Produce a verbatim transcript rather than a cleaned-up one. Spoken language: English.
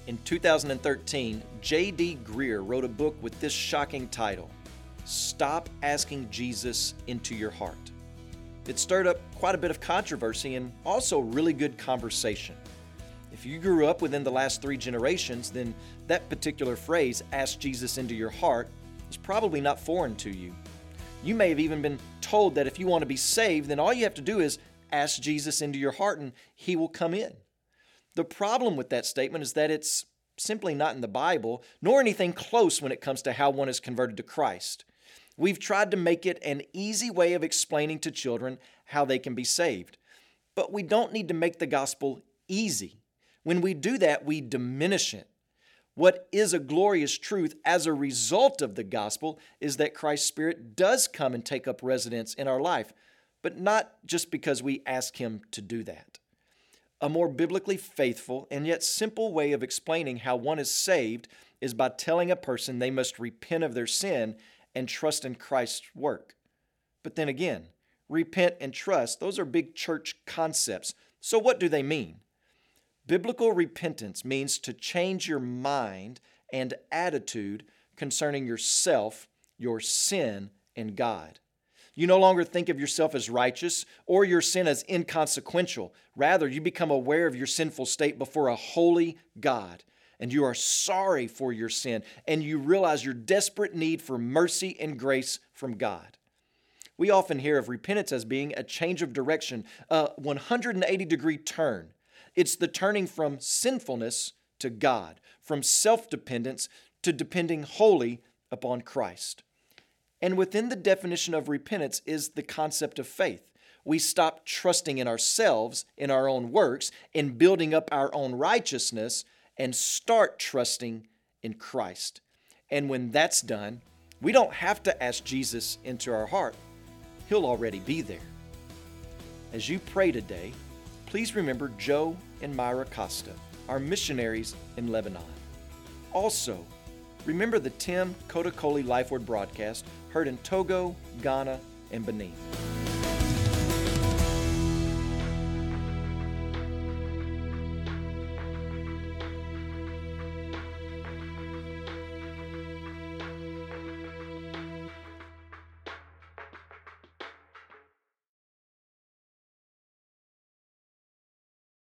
In two thousand thirteen, J D Greear wrote a book with this shocking title, Stop Asking Jesus into Your Heart. It stirred up quite a bit of controversy and also really good conversation. If you grew up within the last three generations, then that particular phrase, ask Jesus into your heart, is probably not foreign to you. You may have even been told that if you want to be saved, then all you have to do is ask Jesus into your heart and He will come in. The problem with that statement is that it's simply not in the Bible, nor anything close when it comes to how one is converted to Christ. We've tried to make it an easy way of explaining to children how they can be saved. But we don't need to make the gospel easy. When we do that, we diminish it. What is a glorious truth as a result of the gospel is that Christ's Spirit does come and take up residence in our life, but not just because we ask Him to do that. A more biblically faithful and yet simple way of explaining how one is saved is by telling a person they must repent of their sin and trust in Christ's work. But then again, repent and trust, those are big church concepts. So what do they mean? Biblical repentance means to change your mind and attitude concerning yourself, your sin, and God. You no longer think of yourself as righteous or your sin as inconsequential. Rather, you become aware of your sinful state before a holy God, and you are sorry for your sin, and you realize your desperate need for mercy and grace from God. We often hear of repentance as being a change of direction, a one hundred eighty degree turn. It's the turning from sinfulness to God, from self-dependence to depending wholly upon Christ. And within the definition of repentance is the concept of faith. We stop trusting in ourselves, in our own works, in building up our own righteousness, and start trusting in Christ. And when that's done, we don't have to ask Jesus into our heart. He'll already be there. As you pray today, please remember Joe and Myra Costa, our missionaries in Lebanon. Also, remember the Tim Kodakoli Life Word broadcast heard in Togo, Ghana, and Benin.